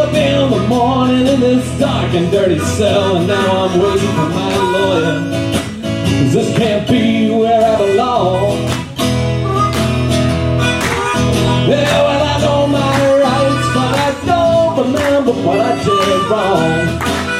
up in the morning in this dark and dirty cell, and now I'm waiting for my lawyer, 'cause this can't be where I belong. Yeah, well, I know my rights, but I don't remember what I did wrong.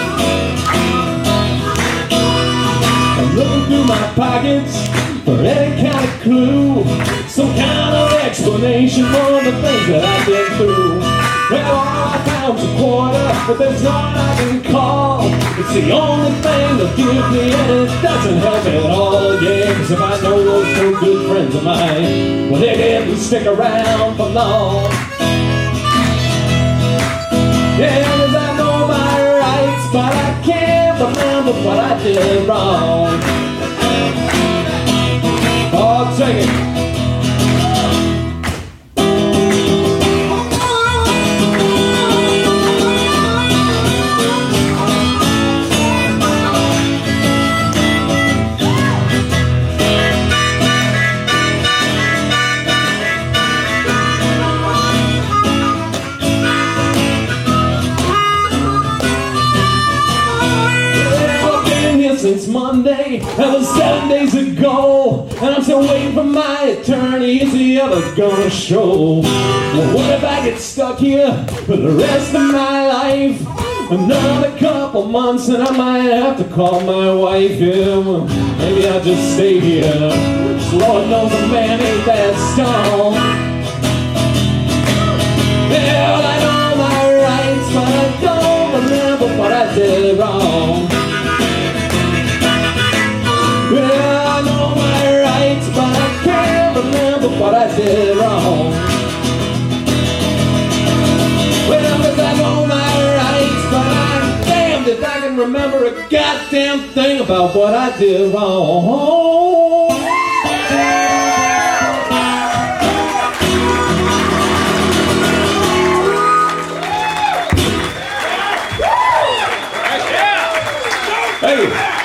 I'm looking through my pockets for any kind of clue, some kind of explanation for the things that I've been through. Well, all I found's a quarter, but there's no one I can call. It's the only thing that gives me, and it doesn't help at all. Yeah, 'cause if I know those two good friends of mine, well, they didn't stick around for long. Yeah, 'cause I know my rights, but I can't remember what I did wrong. Oh, take it. Since Monday, that was 7 days ago, and I'm still waiting for my attorney. Is he ever gonna show? Well, what if I get stuck here for the rest of my life? Another couple months and I might have to call my wife. Yeah, well, maybe I'll just stay here. Lord knows a man ain't that strong. Yeah, well, I know my rights, but I don't remember what I did wrong. Well, I know my rights, but I can't remember what I did wrong. Well, 'cause I know my rights, but I'm damned if I can remember a goddamn thing about what I did wrong. Hey!